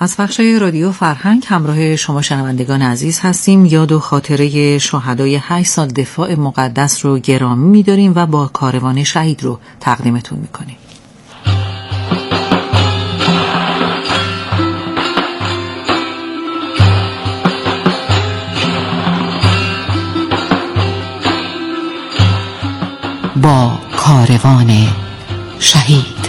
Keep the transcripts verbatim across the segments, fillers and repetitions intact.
از بخشای رادیو فرهنگ همراه شما شنوندگان عزیز هستیم. یاد و خاطره شهدای هشت سال دفاع مقدس رو گرامی می‌داریم و با کاروان شهید رو تقدیمتون می‌کنیم. با کاروان شهید.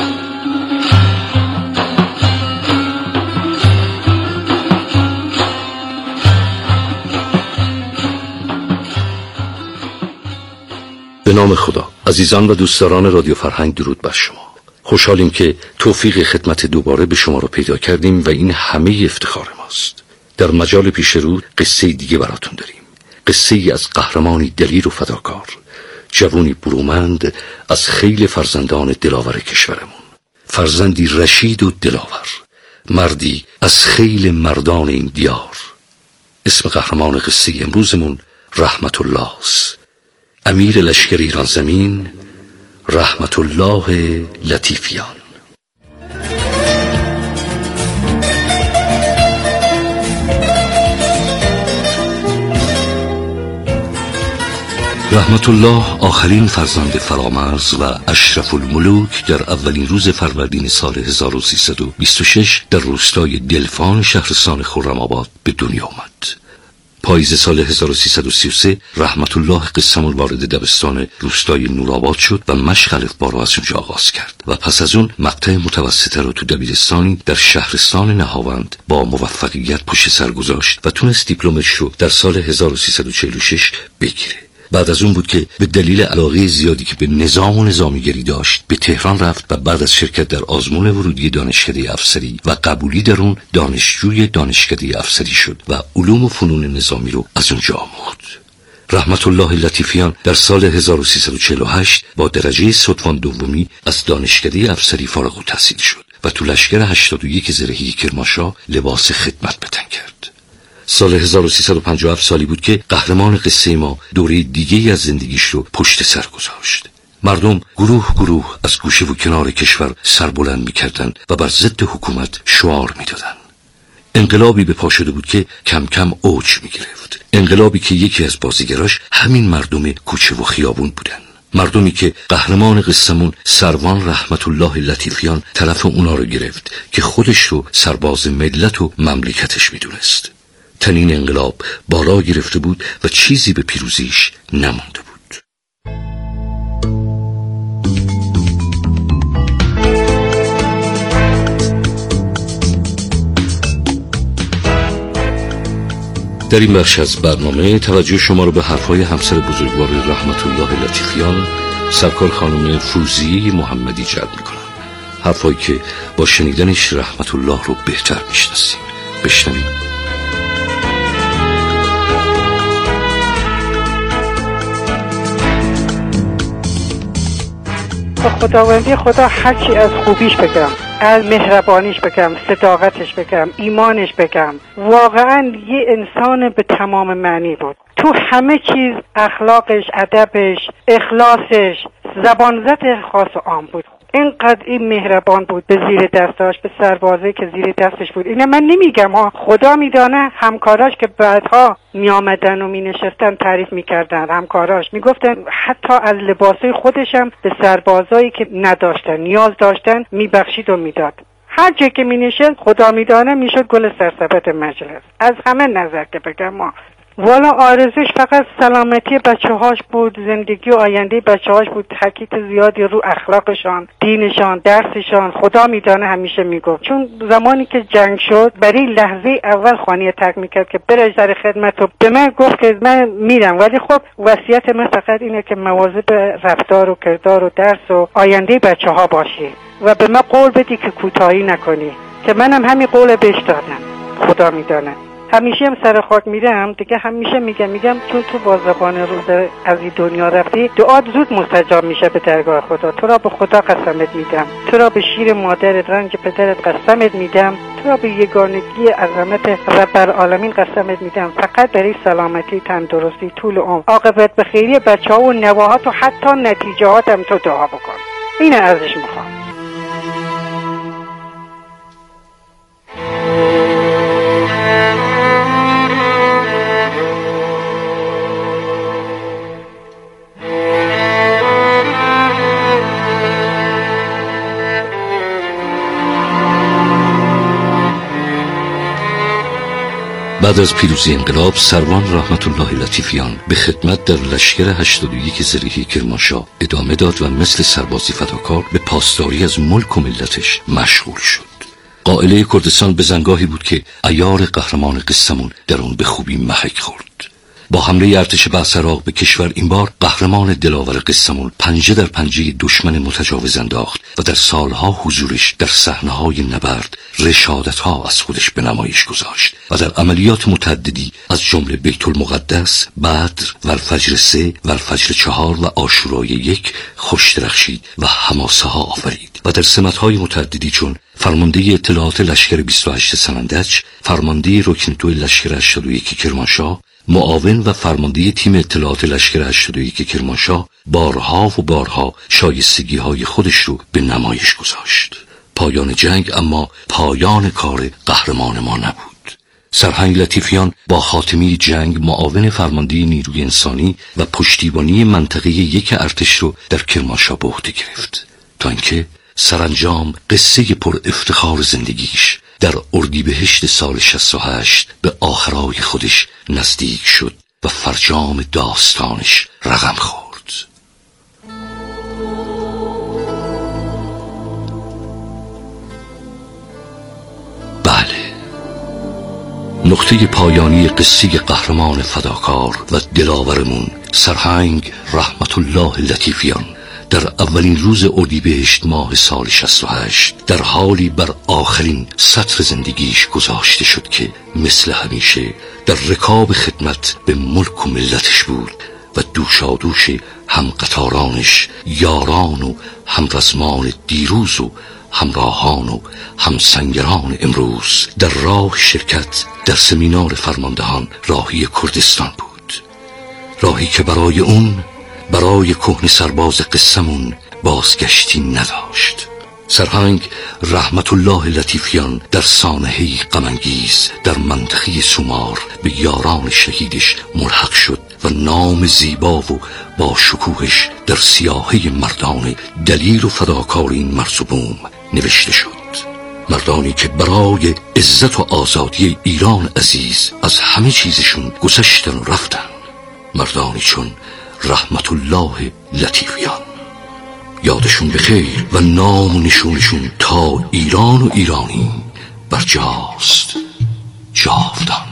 به نام خدا. عزیزان و دوستداران رادیو فرهنگ، درود بر شما. خوشحالیم که توفیق خدمت دوباره به شما را پیدا کردیم و این همه افتخار ماست. در مجال پیش رو قصه دیگه براتون داریم. قصه ای از قهرمانی دلیر و فداکار، جوانی برومند از خیل فرزندان دلاور کشورمون، فرزندی رشید و دلاور، مردی از خیل مردان این دیار. اسم قهرمان قصه امروزمون رحمت الله است. امیر لشکر ایران زمین رحمت الله لطیفیان. رحمت الله آخرین فرزند فرامرز و اشرف الملوک در اولین روز فروردین سال هزار و سیصد و بیست و شش در روستای دلفان شهرستان خرم‌آباد به دنیا آمد. پاییز سال هزار و سیصد و سی و سه رحمت الله قسمون وارد دبستان روستای نورآباد شد و مشق الفبا را از اونجا آغاز کرد و پس از اون مقطع متوسطه را تو دبیرستانی در شهرستان نهاوند با موفقیت پشت سر گذاشت و تونست دیپلمش رو در سال هزار و سیصد و چهل و شش بگیره. بعد از اون بود که به دلیل علاقه زیادی که به نظام و نظامیگری داشت به تهران رفت و بعد از شرکت در آزمون ورودی دانشکده افسری و قبولی در اون دانشجوی دانشکده افسری شد و علوم و فنون نظامی رو از اونجا آموخت. رحمت الله لطیفیان در سال هزار و سیصد و چهل و هشت با درجه ستوان دومی از دانشکده افسری فارغ التحصیل شد و تو لشکر هشتاد و یک زرهی کرمانشاه لباس خدمت به تن کرد. سال هزار و سیصد و پنجاه و هفت سالی بود که قهرمان قصه ما دوره دیگه از زندگیش رو پشت سر گذاشت. مردم گروه گروه از گوشه و کنار کشور سربلند می‌کردند و بر ضد حکومت شعار می‌دادند. انقلابی به پا شده بود که کم کم اوج می‌گرفت. انقلابی که یکی از بازیگراش همین مردم کوچه و خیابون بودن. مردمی که قهرمان قصه‌مون سروان رحمت الله لطیفیان طرف اونا رو گرفت که خودش رو سرباز ملت و مملکتش می‌دونست. تنین انقلاب بالا گرفته بود و چیزی به پیروزیش نمانده بود. در این بخش از برنامه توجه شما رو به حرفهای همسر بزرگوار رحمت الله لطیفیان، سرکار خانم فوزیه محمدی جلب می‌کنم. حرفهایی که با شنیدنش رحمت الله رو بهتر می‌شناسیم. بشنویم. خداوندی خدا هرچی از خوبیش بگم، از مهربانیش بگم، صداقتش بگم، ایمانش بگم، واقعا یه انسان به تمام معنی بود. تو همه چیز اخلاقش، ادبش، اخلاصش، زبانزد خاص و عام بود. اینقدر این مهربان بود به زیر دستاش، به سربازه که زیر دستش بود. اینه من نمیگم ها، خدا میدانه. همکاراش که بعدها می آمدن و می نشستن تعریف می کردن، همکاراش می گفتن حتی از لباسای خودشم به سربازایی که نداشتن، نیاز داشتن، می بخشید و می داد. هر جا که می نشست خدا میدانه میشد گل سرسبد مجلس. از همه نظر که بگم ما والا آرزوش فقط سلامتی بچه هاش بود، زندگی و آینده بچه هاش بود. تاکید زیادی رو اخلاقشان، دینشان، درسشان. خدا میدانه همیشه میگفت، چون زمانی که جنگ شد برای لحظه اول خانه ترک میکرد که بره در خدمت و به من گفت که من میرم، ولی خب وصیت من فقط اینه که مواظب رفتار و کردار و درس و آینده بچه ها باشی و به من قول بدی که کوتاهی نکنی، که منم همین قول بهش دادم. خدا میدانه همیشه هم سر خاک میرم دیگه، همیشه میگم میگم چون تو با زبان روز از این دنیا رفتی، دعات زود مستجاب میشه به درگاه خدا. تو را به خدا قسمت میدم، تو را به شیر مادرت، رنج پدرت قسمت میدم، تو را به یگانگی عظمت رب العالمین قسمت میدم، فقط برای سلامتی، تندرستی، طول عمر، عاقبت به خیری بچه‌ها و نواهات و حتی نتیجهاتم تو دعا بکن. اینه ازش میخوام. بعد از پیروزی انقلاب سروان رحمت الله لطیفیان به خدمت در لشکر هشتاد و یک زرهی کرمانشاه ادامه داد و مثل سربازی فداکار به پاسداری از ملک و ملتش مشغول شد. قائله کردستان به زنگاهی بود که عیار قهرمان قصه‌مون در اون به خوبی محک خورد. با حمله ارتش بعثراق به کشور این بار قهرمان دلاور قصه‌مون پنجه در پنجه دشمن متجاوز انداخت و در سالها حضورش در صحنه‌های نبرد رشادت‌ها از خودش به نمایش گذاشت و در عملیات متعددی از جمله بیت المقدس، بدر و الفجر سه و الفجر چهار و عاشورای یک خوش درخشید و حماسه ها آفرید و در سمت‌های متعددی چون فرمانده اطلاعات لشکر بیست و هشت سنندج، فرمانده رکن دو لشکر هشتاد و یک کرمانشاه، معاون و فرمانده تیم اطلاعات لشکر هشتاد و یک کرمانشاه بارها و بارها شایستگی های خودش رو به نمایش گذاشت. پایان جنگ اما پایان کار قهرمان ما نبود. سرهنگ لطیفیان با خاتمه جنگ معاون فرمانده نیروی انسانی و پشتیبانی منطقه یک ارتش رو در کرمانشاه به عهده گرفت تا اینکه سرانجام قصه پر افتخار زندگیش در اردیبهشت سال شصت و هشت به آخرای خودش نزدیک شد و فرجام داستانش رقم خورد. بله، نقطه پایانی قصه قهرمان فداکار و دلاورمون سرهنگ رحمت الله لطیفیان در اولین روز اردیبهشت ماه سال شصت و هشت در حالی بر آخرین سطر زندگیش گذاشته شد که مثل همیشه در رکاب خدمت به ملک و ملتش بود و دوشادوش همقطارانش، یاران و همرزمان دیروز و همراهان و همسنگران امروز در راه شرکت در سمینار فرماندهان راهی کردستان بود. راهی که برای اون، برای کهن سرباز قصه‌مون بازگشتی نداشت. سرهنگ رحمت الله لطیفیان در سانحه‌ای غم‌انگیز در منطقه سومار به یاران شهیدش ملحق شد و نام زیبا و با شکوهش در سیاهه مردان دلیر و فداکار این مرز و بوم نوشته شد. مردانی که برای عزت و آزادی ایران عزیز از همه چیزشون گذشتن و رفتن. مردانی چون رحمت الله لطیفیان، یادشون بخیر و نام و نشونشون تا ایران و ایرانی برجاست جاودان.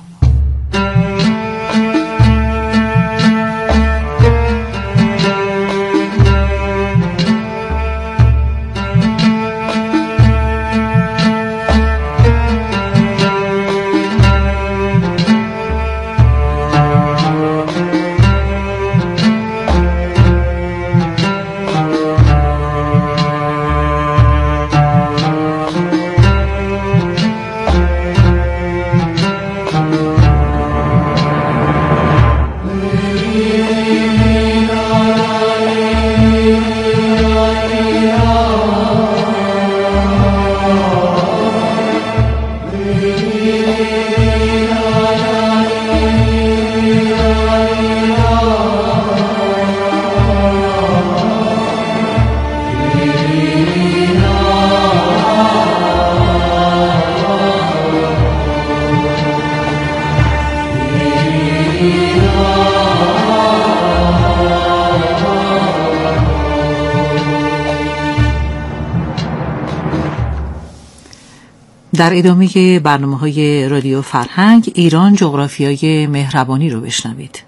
در ادامه برنامه‌های رادیو فرهنگ ایران جغرافیای مهربانی رو بشنوید.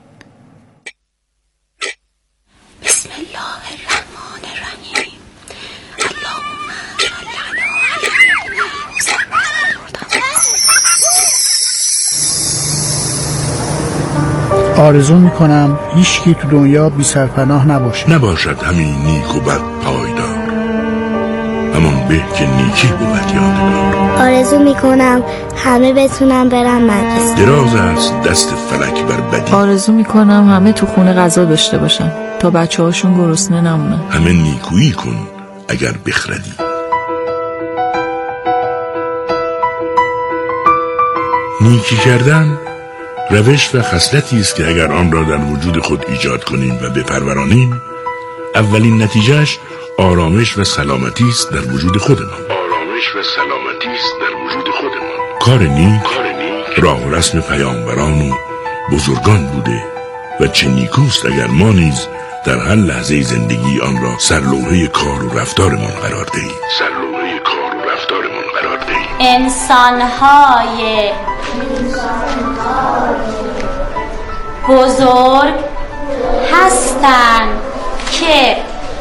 بسم الله الرحمن الرحیم. اللهم صل علی آرزو میکنم هیچکی تو دنیا بی سرپناه نباشه. نباشد همین نیک و بد پایدار، همان به که نیکی بود یادگار. آرزو میکنم همه بتونم برم مدرسه. دراز است دست فلک بر بدی. آرزو میکنم همه تو خونه غذا داشته باشن تا بچه هاشون گرسنه نمونن. همه نیکویی کن اگر بخردی. نیکی کردن روش و خصلتی است که اگر آن را در وجود خود ایجاد کنیم و بپرورانیم، اولین نتیجهش آرامش و سلامتی است در وجود خودمان. آرامش و سلامتی است در وجود خودمان. کار نیک راه و رسم پیامبران و بزرگان بوده و چه نیکوست اگر ما نیز در هر لحظه زندگی آن را سرلوحه کار و رفتارمان قرار دهیم. سرلوحه کار و رفتارمان قرار دهیم. انسان‌های بزرگ هستند که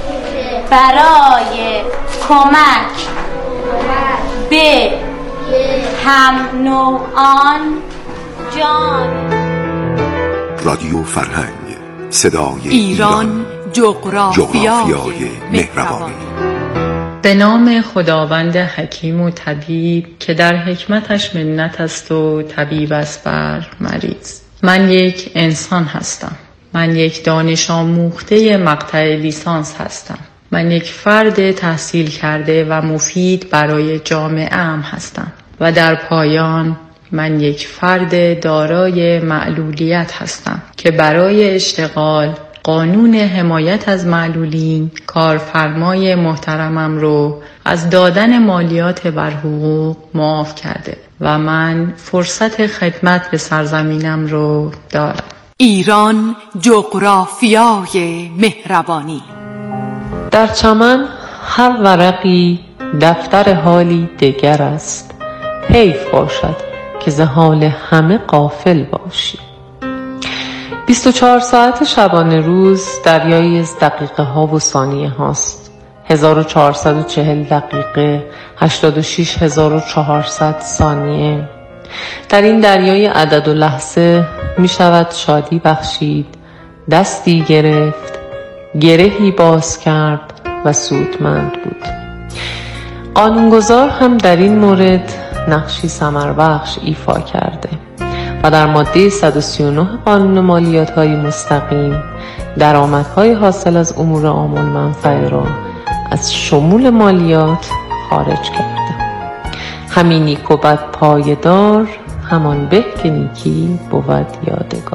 برای کمک به هم نوعان جان. رادیو فرهنگ، صدای ایران، جغرافیای مهربانی. به نام خداوند حکیم و طبیب که در حکمتش منت است و طبیب است بر مریض. من یک انسان هستم. من یک دانش آموخته مقطع لیسانس هستم. من یک فرد تحصیل کرده و مفید برای جامعه ام هستم. و در پایان من یک فرد دارای معلولیت هستم که برای اشتغال قانون حمایت از معلولین کارفرمای محترمم رو از دادن مالیات بر حقوق معاف کرده و من فرصت خدمت به سرزمینم رو دارم. ایران، جغرافیای مهربانی. در چمن هر ورقی دفتر حالی دگر است. حیف باشد که ز حال همه غافل باشی. بیست و چهار ساعت شبانه روز دریایی از دقیقه ها و ثانیه هاست. هزار و چهارصد و چهل دقیقه، هشتاد و شش هزار و چهارصد ثانیه. در این دریای عدد و لحظه می شود شادی بخشید، دستی گرفت، گرهی باز کرد و سودمند بود. قانونگذار هم در این مورد نقشی ثمربخش ایفا کرده و در ماده صد و سی و نه قانون مالیات‌های مستقیم درآمدهای حاصل از امور عام المنفعه را از شمول مالیات خارج کرده. همین نیک و بد پایدار، همان به که نیکی بود یادگار.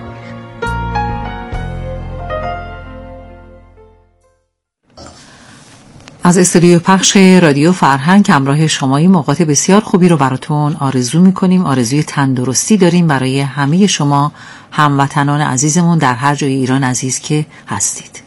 از استودیو پخش رادیو فرهنگ همراه شمایی موقعات بسیار خوبی رو براتون آرزو میکنیم. آرزوی تندرستی داریم برای همه شما هموطنان عزیزمون در هر جای ایران عزیز که هستید.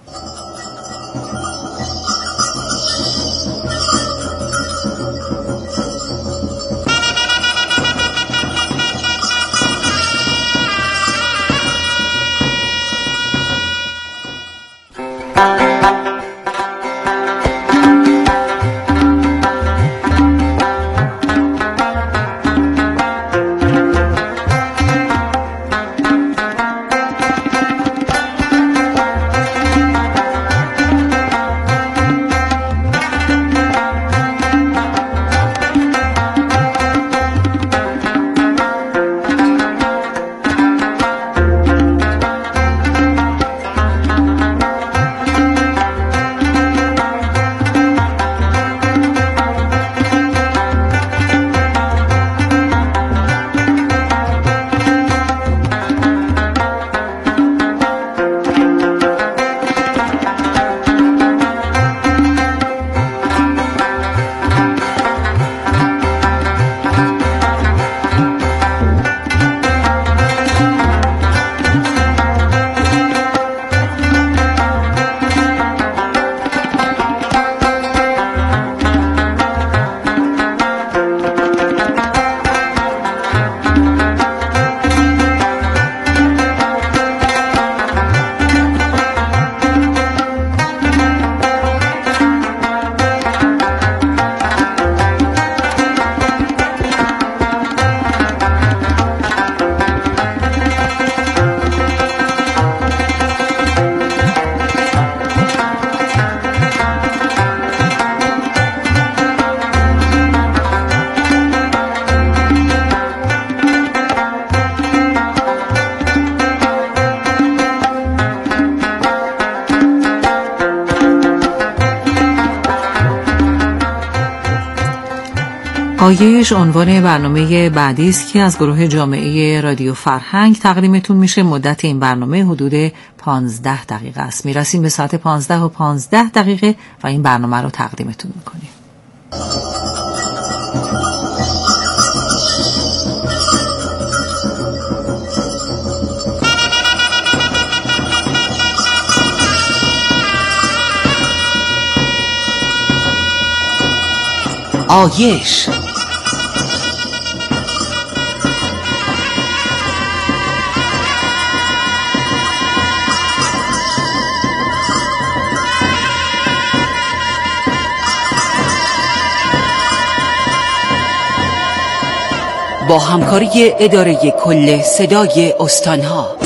آیش عنوان برنامه بعدی است که از گروه جامعه رادیو فرهنگ تقدیمتون میشه. مدت این برنامه حدود پانزده دقیقه است. میرسیم به ساعت پانزده و پانزده دقیقه و این برنامه رو تقدیمتون میکنیم. آیش. با همکاری اداره کل صدای استانها.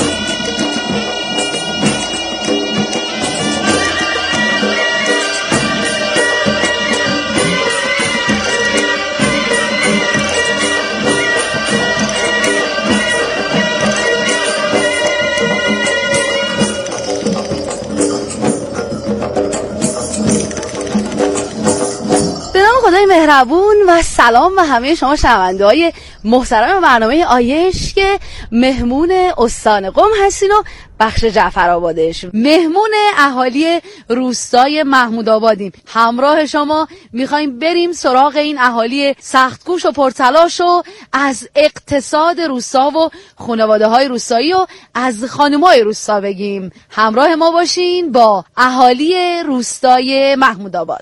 خدای مهربون و سلام به همه شما شنونده های محترم برنامه آیش که مهمون استان قم هستین و بخش جعفرآبادش، مهمون اهالی روستای محمود آبادیم. همراه شما میخوایم بریم سراغ این اهالی سختگوش و پرتلاش و از اقتصاد روستا و خانواده های روستایی و از خانمای روستا بگیم. همراه ما باشین با اهالی روستای محمود آباد.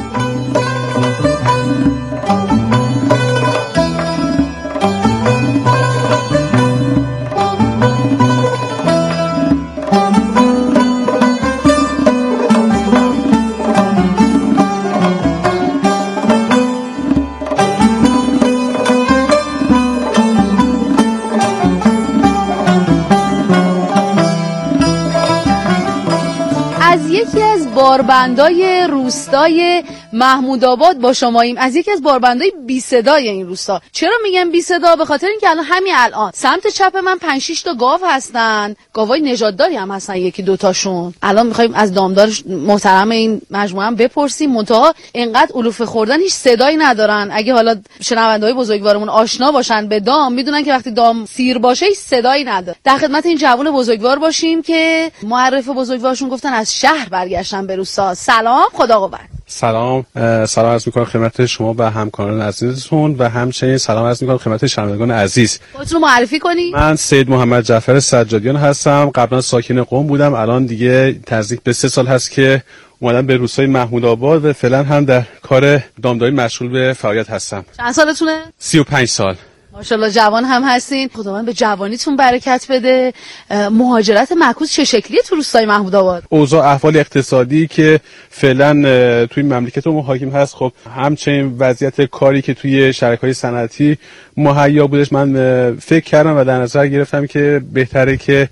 باربندای روستای محمود آباد با شماییم، از یکی از باربندای بی صدای این روستا. چرا میگم بی صدا؟ به خاطر اینکه الان همین الان سمت چپ من پنج شش تا گاو هستن، گاوای نژادداری هم هستن، یکی دو تاشون. الان میخوایم از دامدار محترم این مجموعه هم بپرسیم، منتها اینقدر علوفه خوردن هیچ صدایی ندارن. اگه حالا شنونده‌های بزرگوارمون آشنا باشن به دام، میدونن که وقتی دام سیر باشه هیچ صدایی نداره. در خدمت این جوان بزرگوار باشیم که معرف بزرگوارشون گفتن از شهر برگشتن به روستا. سلام، خدا قوت. سلام، سلام عرض می‌کنم خدمت شما و همکاران عزیزتون و همچنین سلام عرض می‌کنم خدمت شنوندگان عزیز. خودتون رو معرفی کنید. من سید محمد جعفر سجادیان هستم. قبلا ساکن قم بودم، الان دیگه نزدیک به سه سال هست که اومدم به روستای محمود آباد و فعلا هم در کار دامداری مشغول به فعالیت هستم. چند سالتونه؟ سی و پنج سال. ماشاءالله جوان هم هستین. خداوند به جوانیتون برکت بده. مهاجرت معکوس چه شکلیه تو روستای محمود آباد؟ اوضاع احوال اقتصادی که فعلا توی مملکت ما حاکم هست، خب همچنین وضعیت کاری که توی شرکت‌های صنعتی مهیا بودش، من فکر کردم و در نظر گرفتم که بهتره که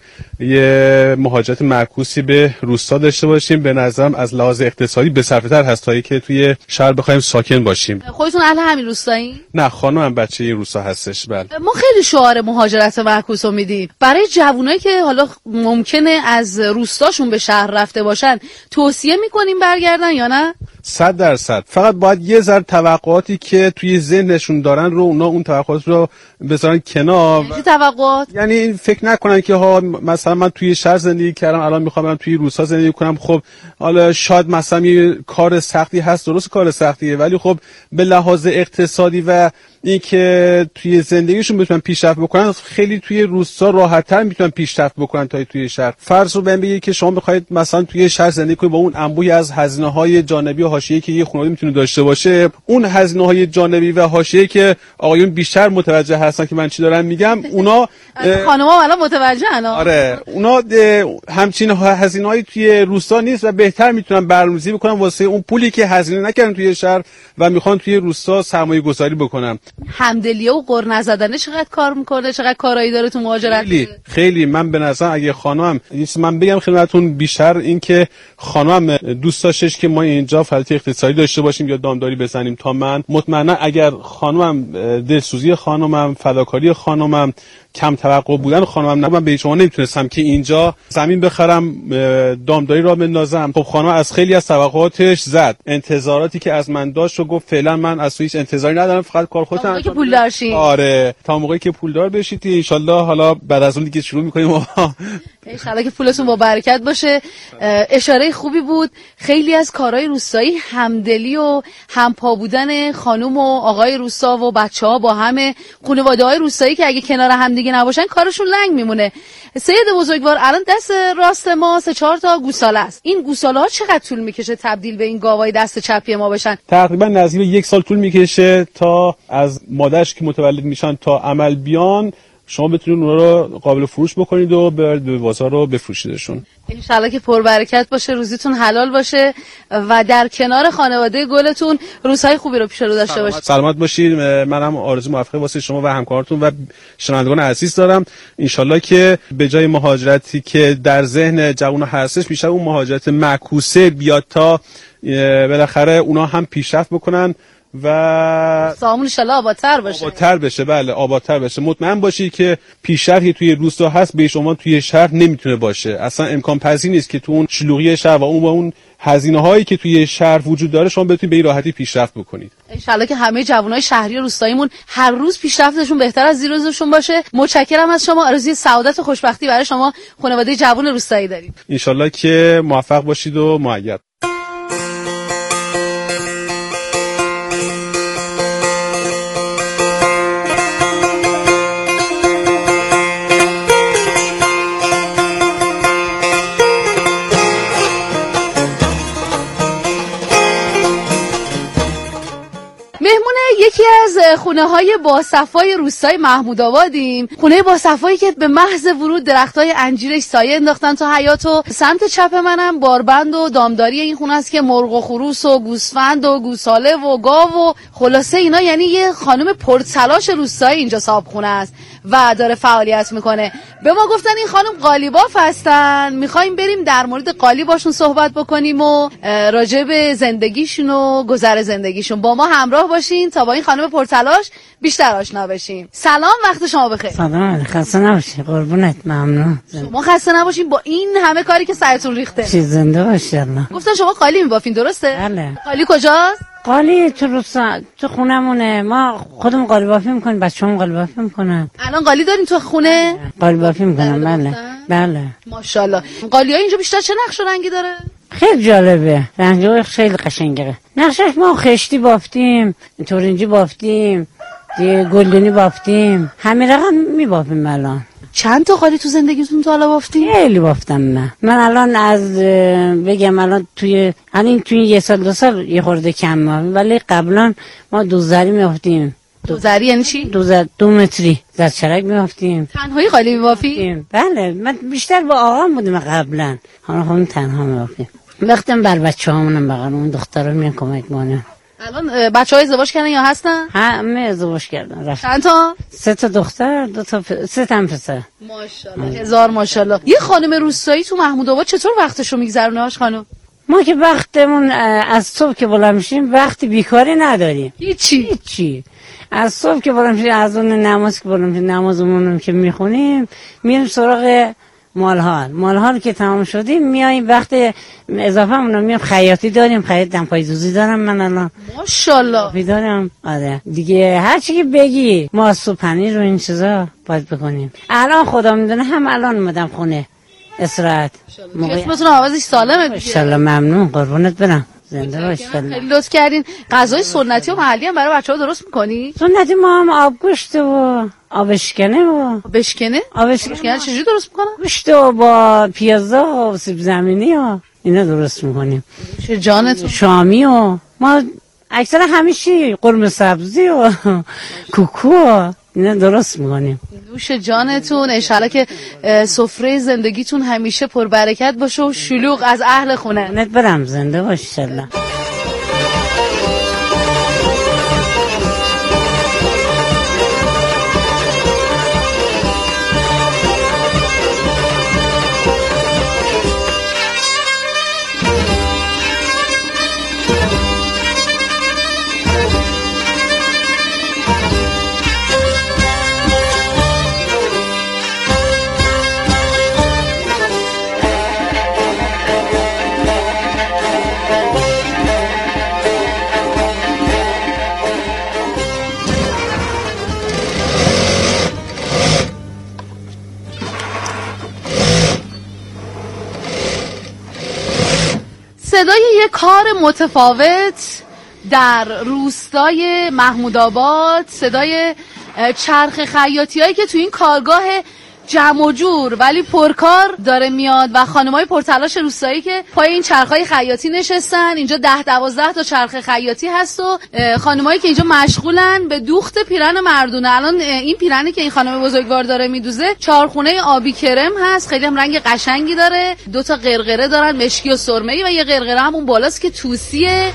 یه مهاجرت معکوسی به روستا داشته باشیم. به نظرم از لحاظ اقتصادی به‌صرفه‌تر هست تا اینکه توی شهر بخوایم ساکن باشیم. خودتون اهل همین روستایین؟ نه، خانمم بچه این روستا هستش. بله. ما خیلی شعار مهاجرت معکوس رو میدیم برای جوانایی که حالا ممکنه از روستاشون به شهر رفته باشن. توصیه میکنیم برگردن یا نه؟ صد درصد. فقط باید یه ذره توقعاتی که توی ذهنشون دارن رو اونا اون توقعات رو بذارن کنار. چه توقعات؟ یعنی فکر نکنن که ها مثلا من توی شهر زندگی کردم الان میخوام برم توی روستا زندگی کنم. خب حالا شاید مثلا یه کار سختی هست، درست کار سختیه، ولی خب به لحاظ اقتصادی و این که توی زندگیشون بتونن پیشرفت بکنن، خیلی توی روستا راحت‌تر میتونن پیشرفت بکنن تا توی شهر. فرض رو بهم بگید که شما بخواید مثلا توی شهر زندگی کنید با اون انبوهی از هزینه‌های جانبی و حاشیه‌ای که یه خانواده میتونه داشته باشه، اون هزینه‌های جانبی و حاشیه‌ای که آقایون بیشتر متوجه هستن که من چی دارم میگم، اونا خانم‌ها الان متوجهن. آره، اونا همچین هزینه‌ای توی روستا نیست و بهتر میتونن برنامه‌ریزی بکنن واسه اون پولی که هزینه نکردن توی شهر و میخوان توی روستا سرمایه‌گذاری بکنن. همدلیه و قر نزدنه چقدر کار میکنه، چقدر کارایی داره تو مهاجرت؟ خیلی خیلی. من به نظر اگه خانمم من بگم خدمتتون، بیشتر این که خانمم دوست داشتش که ما اینجا فعالیت اقتصادی داشته باشیم یا دامداری بزنیم، تا من مطمئنا اگر خانمم دلسوزی خانمم، فداکاری خانمم، کم توقع بودن خانمم نبود، من به شما نمیتونستم که اینجا زمین بخرم دامداری را بندازم. خب خانم از خیلی از توقعاتش زد، انتظاراتی که از من داشت و گفت فعلا من از تو هیچ انتظاری ندارم، فقط کار خودت انجام بده. پولدار شی. آره، تا موقعی که پولدار بشید ان شاء الله حالا بعد از اون دیگه شروع می‌کنیم انشالله که پولتون با برکت باشه. اشاره خوبی بود. خیلی از کارهای روستایی همدلی و همپا بودن خانم و آقای روستا و بچه‌ها با همه خانواده‌های روستایی که اگه کنار هم دیگه نباشن کارشون لنگ میمونه. سید بزرگوار الان دست راست ما سه چهار تا گوساله است. این گوساله ها چقدر طول میکشه تبدیل به این گاوای دست چپی ما بشن؟ تقریبا نزدیک یک سال طول میکشه تا از مادرش که متولد میشن تا عمل بیان شما بتونید اونها رو قابل فروش بکنید و برید به بازار رو بفروشیدشون. انشالله که پربرکت باشه، روزیتون حلال باشه و در کنار خانواده گلتون روزهای خوبی رو پیش رو داشته باشید. سلامت باشید. منم آرزو موفقیت واسه شما و همکارتون و شنوندگان عزیز دارم. انشالله که به جای مهاجرتی که در ذهن جوونا هستش بیشتر اون مهاجرت معکوسه بیاد تا بالاخره اونا هم پیشرفت بکنن و سامون انشالله آبادتر باشه. آبادتر بشه. بله آبادتر بشه. مطمئن باشی که پیشرفتی توی روستا هست به شما توی شهر نمیتونه باشه. اصلا امکان پذیر نیست که تو اون شلوغی شهر و اون با اون هزینه هایی که توی شهر وجود داره شما بتونید به این راحتی پیشرفت بکنید. انشالله که همه جوانای شهری و روستاییمون هر روز پیشرفتشون بهتر از دیروزشون باشه. متشکرم از شما. آرزوی سعادت و خوشبختی برای شما خانواده جوان روستایی داریم. انشالله که موفق باشید و مؤید. یکی از خونه های باصفای روستای محمود آبادیم. خونه باصفایی که به محض ورود درختای انجیرش سایه انداختن تا حیاط و سمت چپ منم باربند و دامداری این خونه است که مرغ و خروس و گوسفند و گوساله و گاو و خلاصه اینا، یعنی یه خانم پرتلاش روستایی اینجا صاحب خونه است و داره فعالیت میکنه. به ما گفتن این خانم قالیباف هستن، میخوایم بریم در مورد قالی باشون صحبت بکنیم و راجع به زندگیشون و گذر زندگیشون. با ما همراه باشین تا با این خانم پرتلاش بیشتر آشنا بشیم. سلام، وقت شما بخیر. سلام، خسته نباشی. قربونت، ممنون. شما خسته نباشین با این همه کاری که سرتون ریخته. چی زنده باشی الله. گفتن شما قالی میبافین، درسته؟ بله. قالی کجاست؟ قالی تو روستا تو خونمونه. ما خودمون قالی بافی میکنیم، بچه‌مون قالی بافی میکنن. الان قالی دارین تو خونه؟ قالی بافی میکنن. بله بله. ماشاءالله. قالی‌ها اینجا بیشتر چه نقش و رنگی داره؟ خیلی جالبه، رنگ‌ها خیلی قشنگه. نقشش ما خشتی بافتیم، تورنجی بافتیم، دیگه گلدونی بافتیم، همه رقم میبافیم. الان چند تا قالی تو زندگیتون تا حالا بافتین؟ خیلی بافتم من. من الان از بگم الان توی الان توی یه سال دو سال یه خورده کم، ولی قبلا ما دوزری میافتیم. دوزری یعنی چی؟ دوزر دو متری زد چرک میافتیم. تنهایی قالی میبافیم؟ بله، من بیشتر با آقام بودیم قبلا. حالا خودم تنها میبافیم. وقتم بر بچه‌هامونم بغل اون دخترا میان کمک میکنن. الان بچه‌ها ازدواج کردن یا هستن؟ همه ازدواج کردن. رفت. چند تا؟ سه تا دختر، دو تا پ... سه تا پسر. ماشاءالله، هزار ماشاءالله. یه خانم روستایی تو محمود آباد چطور وقتشو میگذرونه هاش خانم؟ ما که وقتمون از صبح که بالا میشیم وقت بیکاری نداریم. هیچی هیچی. از صبح که بالا میشیم، از اون نماز که بالا میشیم، نمازمون که میخونیم، میریم سراغ مالحال. مالحال که تمام شدیم میایم وقت اضافه مونم میام خیاطی داریم، خیاط دمپای دوزی دارم من الان. ماشاءالله. دارم. آره دیگه هر چی که بگی ما سو پنیر رو این چیزا باید بکنیم. الان خدا میدونه هم الان اومدم خونه استراحت. اسمتون آوازش سالمه دیگه. انشالله. ممنون، قربونت برم. زنده باشی. خیلی لطف کردین. غذای سنتی و محلی هم برای بچه‌ها درست می‌کنی؟ سنتی ما هم آب گوشت و آب اشکنه و بشکنه؟ آب اشکنه چجوری درست می‌کنن؟ گوشت و با پیازا و سیب زمینی و اینا درست می‌کنیم. چه جانتون. شامی و ما اکثر همیشه قرمه سبزی و کوکو و اینا درست می‌کنیم. نوش جانتون. انشالله که سفره زندگیتون همیشه پربرکت باشه و شلوغ از اهل خونه. نت برم. زنده باش انشالله. یه کار متفاوت در روستای محمودآباد، صدای چرخ خیاطی هایی که تو این کارگاه جمع و جور ولی پرکار داره میاد و خانمای پرتلاش روستایی که پای این چرخهای خیاطی نشستن. اینجا ده دوازده تا چرخ خیاطی هست و خانمایی که اینجا مشغولن به دوخت پیرن مردونه. الان این پیرنی که این خانم بزرگوار داره میدوزه چهارخونه آبی کرم هست، خیلی هم رنگ قشنگی داره، دو تا قرقره دارن، مشکی و سرمه‌ای، و یه قرقره هم اون بالاست که توسیه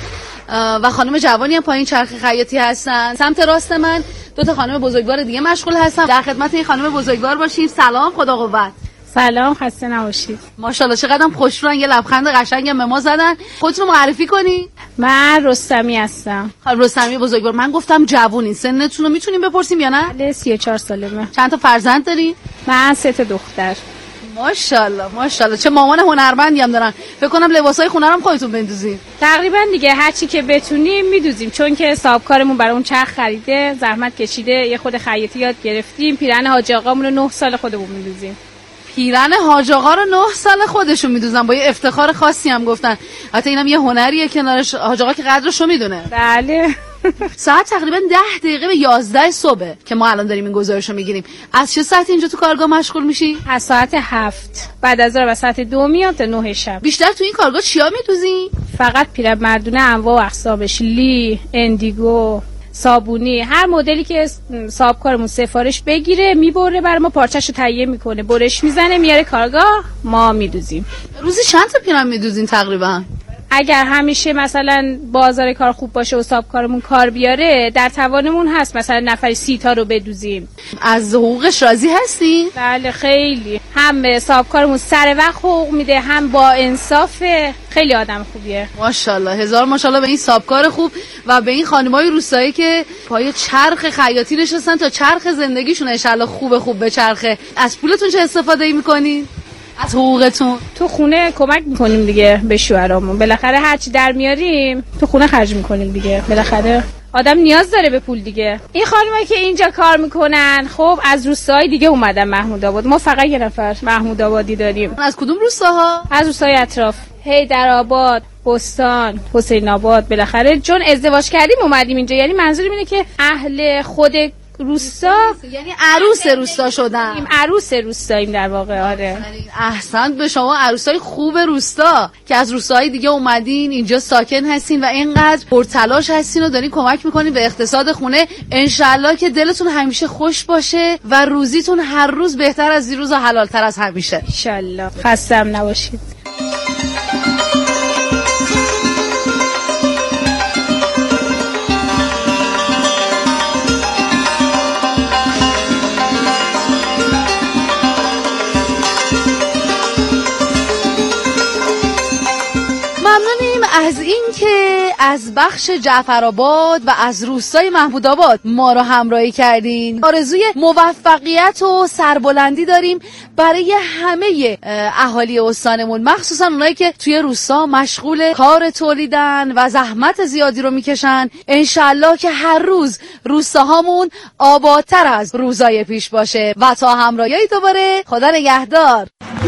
و خانم جوانی هم پایین چرخ خیاطی هستن. سمت راست من دو تا خانم بزرگوار دیگه مشغول هستن. در خدمت این خانم بزرگوار باشیم. سلام، خدا قوت. سلام، خسته نباشید. ماشاءالله چقدرم خوشرنگ، یه لبخند قشنگم به ما زدن. خودتون معرفی کنی؟ من رستمی هستم. خانم رستمی بزرگوار، من گفتم جوونین، سنتون رو میتونیم بپرسیم یا نه؟ بله، سی و چهار سالمه. چند تا فرزند داری؟ من سه تا دختر. ماشاءالله ماشاءالله، چه مامان هنرمندی هم دارن. فکر کنم لباسای خونه رو هم خودتون بندوزین. تقریبا دیگه هر چی که بتونیم میدوزیم، چون که صاحبکارمون برای اون چرخ خریده، زحمت کشیده، یه خود خیاطی یاد گرفتیم. پیرن حاج آقامون رو نه سال خودمون میدوزیم. پیرن حاج آقا رو نه سال خودشون میدوزن، با یه افتخار خاصی هم گفتن. البته اینم یه هنریه کنارش، حاج آقا که قدرشو میدونه. بله. ساعت تقریبا ده دقیقه به یازده صبح که ما الان داریم این گزارشو میگیریم. از چه ساعت اینجا تو کارگاه مشغول میشی؟ از ساعت هفت بعد از ظهر و ساعت دو میاد تا نه شب. بیشتر تو این کارگاه چیا میدوزی؟ فقط پیرن مردونه انواع و اقسامش، لی، اندیگو، صابونی، هر مدلی که صاحبکارمون سفارش بگیره میبره برای ما، پارچه‌شو تهیه میکنه، برش میزنه، میاره کارگاه، ما میدوزیم. روزی چند تا پیرن میدوزین تقریبا؟ اگر همیشه مثلا بازار کار خوب باشه و صاحبکارمون کار بیاره، در توانمون هست مثلا نفری سی تا رو بدوزیم. از حقوقش راضی هستی؟ بله خیلی. هم صاحبکارمون سر وقت حقوق میده، هم با انصافه، خیلی آدم خوبیه. ماشاءالله، هزار ماشاءالله به این صاحبکار خوب و به این خانمای روستایی که پای چرخ خیاطی نشستن تا چرخ زندگیشون ان شاءالله خوب خوب به چرخه. از پولتون چه استفاده میکنین؟ از حقوقتون؟ تو خونه کمک میکنیم دیگه به شوهرامون، بالاخره هرچی در میاریم تو خونه خرج میکنیم دیگه، بالاخره آدم نیاز داره به پول دیگه. این خانمایی که اینجا کار میکنن خب از روستاهای دیگه اومدن محمودآباد، ما فقط یه نفر محمودآبادی داریم. از کدوم روستاها؟ از روستاهای اطراف، حیدرآباد، بستان، حسین آباد. بالاخره چون ازدواج کردیم اومدیم اینجا، یعنی منظورم اینه که اهل خود روستا، یعنی عروس روستا شدن. عروس روستاییم در واقع. آره احسنت به شما، عروسای خوب روستا که از روستاهای دیگه اومدین اینجا ساکن هستین و اینقدر پرتلاش هستین و دارین کمک میکنین به اقتصاد خونه. انشالله که دلتون همیشه خوش باشه و روزیتون هر روز بهتر از دیروز و حلالتر از همیشه. انشالله. خستم نباشید. از این که از بخش جعفرآباد و از روستای محمودآباد ما رو همراهی کردین، آرزوی موفقیت و سربلندی داریم برای همه اهالی استانمون، مخصوصا اونایی که توی روستا مشغول کار تولیدن و زحمت زیادی رو میکشن. انشالله که هر روز روستاهامون آبادتر از روزای پیش باشه و تا همراهی دوباره، خدا نگهدار.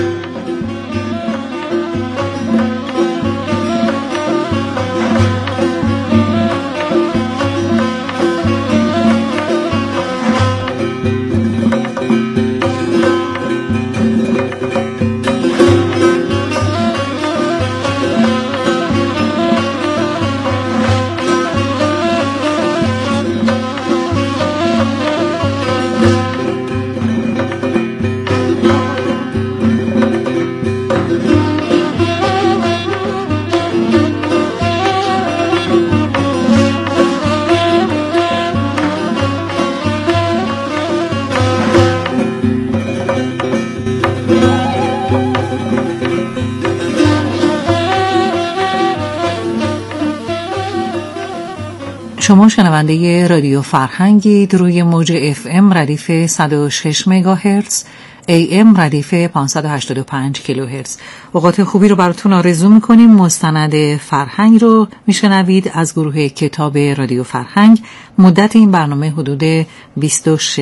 شما شنونده رادیو فرهنگید. روی موج اف ام ردیف صد و شش مگاهرتز، ای ام ردیف پانصد و هشتاد و پنج کیلوهرتز. اوقات خوبی رو براتون آرزو میکنیم. مستند فرهنگ رو میشنوید از گروه کتاب رادیو فرهنگ. مدت این برنامه حدود بیست و شش